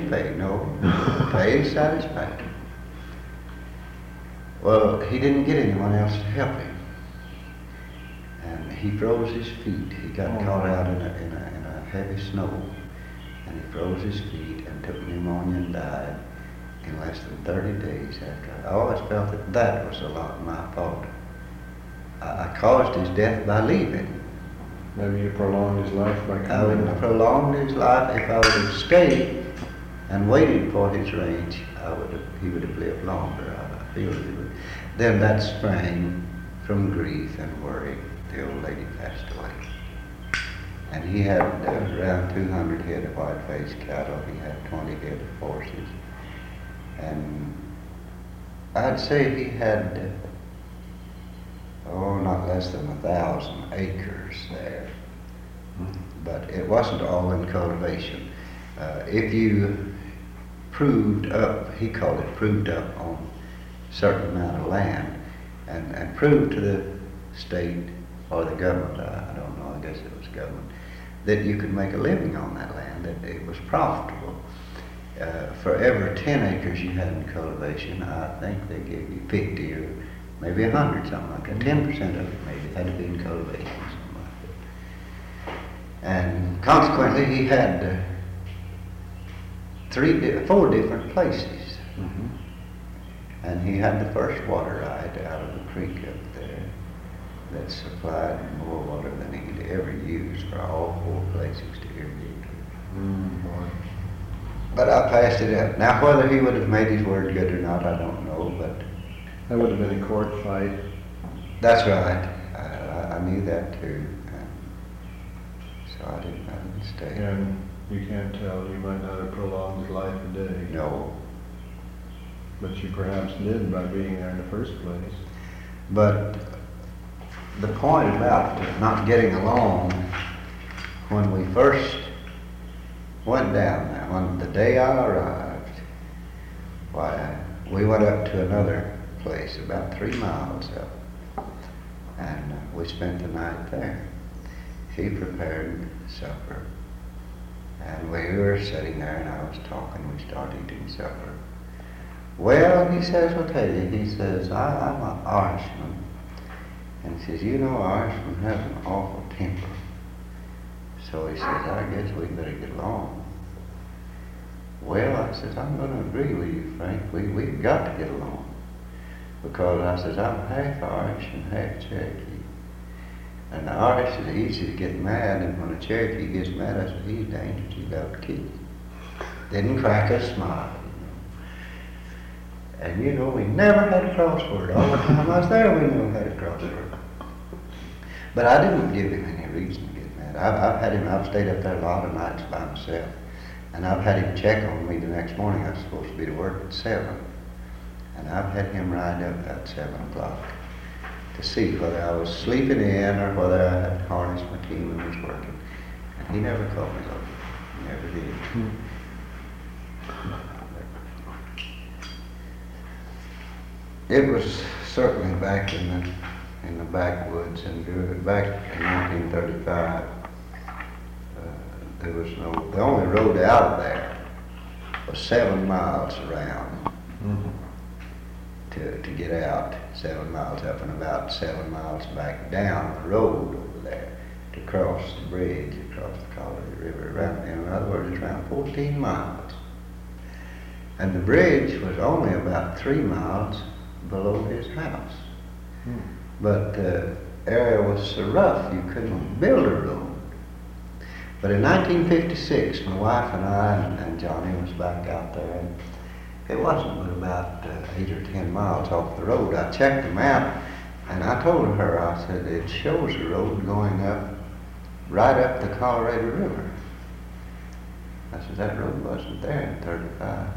didn't pay, no. Pay is satisfactory. Well, he didn't get anyone else to help him. And he froze his feet. He got caught out in a heavy snow. And he froze his feet and took pneumonia and died in less than 30 days after. I always felt that that was a lot my fault. I caused his death by leaving. Maybe you prolonged his life by coming. I would have prolonged his life if I would have stayed and waited for his range. He would have lived longer. I feel he would. Then that spring, from grief and worry, the old lady passed away. And he had around 200 head of white-faced cattle. He had 20 head of horses. And I'd say he had, not less than 1,000 acres there. But it wasn't all in cultivation. If you proved up, he called it proved up on a certain amount of land, and proved to the state or the government, I don't know, I guess it was government, that you could make a living on that land, that it was profitable. For every 10 acres you had in cultivation, I think they gave you 50 or maybe 100, something like that. 10% of it maybe had to be in cultivation, something like that. And consequently, he had 4 different places. Mm-hmm. And he had the first water right out of the creek up there that supplied more water than he could ever use for all 4 places to irrigate. Mm-hmm. But I passed it up. Now, whether he would have made his word good or not, I don't know, but... That would have been a court fight. That's right. I knew that too. And so I didn't stay. And you can't tell, you might not have prolonged his life a day. No. But you perhaps did by being there in the first place. But the point about not getting along, when we first went down there, on the day I arrived, why, we went up to another place about 3 miles up, and we spent the night there. He prepared supper, and we were sitting there, and I was talking. We started eating supper. Well, he says, I'll tell you, he says, I'm an Irishman. And he says, you know, Irishmen have an awful temper. So he says, I guess we better get along. Well, I says, I'm going to agree with you, Frank. We've got to get along. Because I says, I'm half Irish and half Cherokee. And the Irish is easy to get mad, and when a Cherokee gets mad, I said, he's dangerous, he's out to kill. Didn't crack a smile. And you know, we never had a crossword. All the time I was there, we never had a crossword. But I didn't give him any reason to get mad. I've stayed up there a lot of nights by myself. And I've had him check on me the next morning. I was supposed to be to work at 7. And I've had him ride up at 7 o'clock to see whether I was sleeping in or whether I had harnessed my team and was working. And he never called me over. He never did. It was certainly back in the backwoods, and back in 1935, there was the only road out of there was 7 miles around to get out, 7 miles up and about 7 miles back down the road over there to cross the bridge across the Colorado River. In other words, it's around 14 miles. And the bridge was only about 3 miles below his house. But the area was so rough you couldn't build a road. But in 1956, my wife and I and Johnny was back out there, and it wasn't but about 8 or 10 miles off the road. I checked the map, and I told her, I said, it shows a road going up, right up the Colorado River. I said, that road wasn't there in 35.